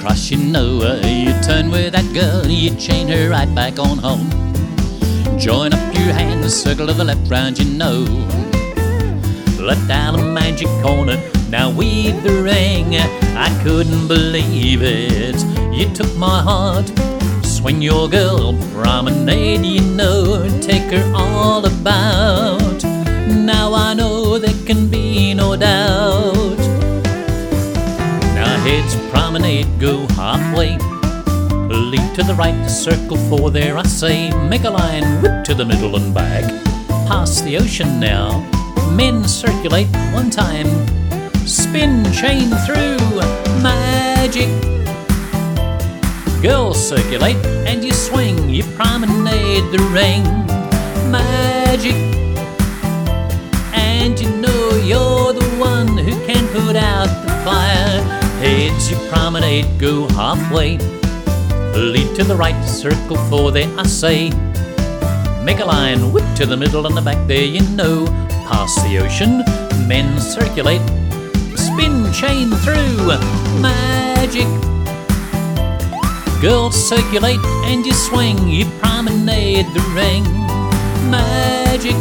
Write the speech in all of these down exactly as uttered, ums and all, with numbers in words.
cross, you know. You turn with that girl, you chain her right back on home. Join up your hands, circle to the left, round, you know. Let down a magic corner, now weave the ring. I couldn't believe it, you took my heart. Swing your girl, promenade, you know. Take her all about. Now I know there can be no doubt. Now heads promenade, go halfway. Lead to the right, circle four, there I say. Make a line, whip to the middle and back. Past the ocean now. Men circulate one time. Spin, chain through, magic. Girls circulate and you swing. You promenade the ring, magic. And you know you're the one who can put out the fire. Heads you promenade, go halfway. Lead to the right, circle four, there I say. Make a line, whip to the middle and the back, there you know. Past the ocean, men circulate. Spin, chain through, magic. Girls circulate and you swing. You promenade the ring, magic.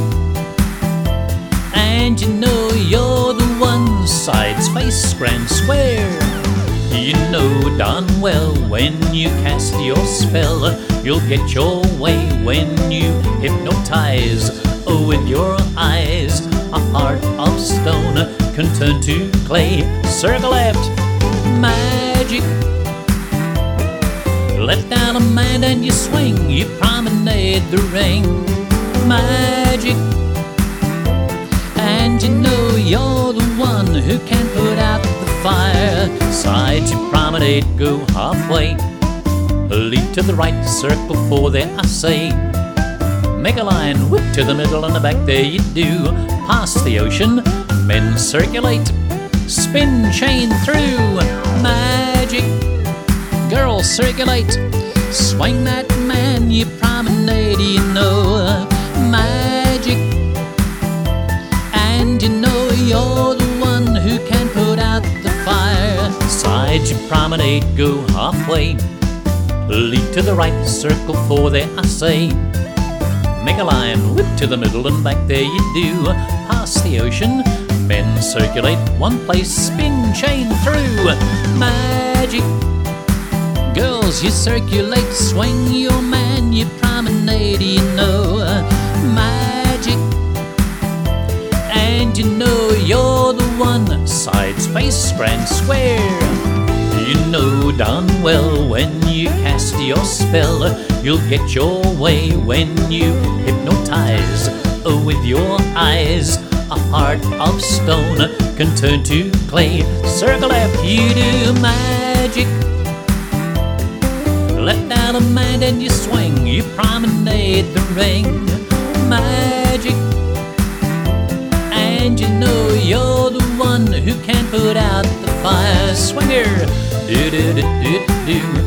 And you know you're the one. Sides, face, grand square. You know darn well when you cast your spell, you'll get your way when you hypnotize. Oh, with your eyes, a heart of stone can turn to clay. Circle left, magic. Let down a man and you swing. You promenade the ring, magic. And you know you're the one who can put out the fire. Side you promenade, go halfway. Lead to the right, circle four, there I say. Make a line, whip to the middle and the back, there you do. Past the ocean, men circulate. Spin, chain through, magic. Girls circulate. Swing that man, you promenade, you know, magic. And you know you're the one who can put out the fire. Side you promenade, go halfway. Lead to the right, circle four, there I say. Make a line, whip to the middle and back, there you do. Past the ocean, men circulate one place. Spin, chain through, magic. Girls you circulate, swing your man, you promenade, you know, magic. And you know you're the one. Sides, face, grand square. You know darn well when you cast your spell, you'll get your way when you hypnotize. Oh, with your eyes, a heart of stone can turn to clay. Circle left, you do magic. Let down a man and you swing. You promenade the ring, magic. And you know you're the one who can put out the fire. Swinger, do do do do do.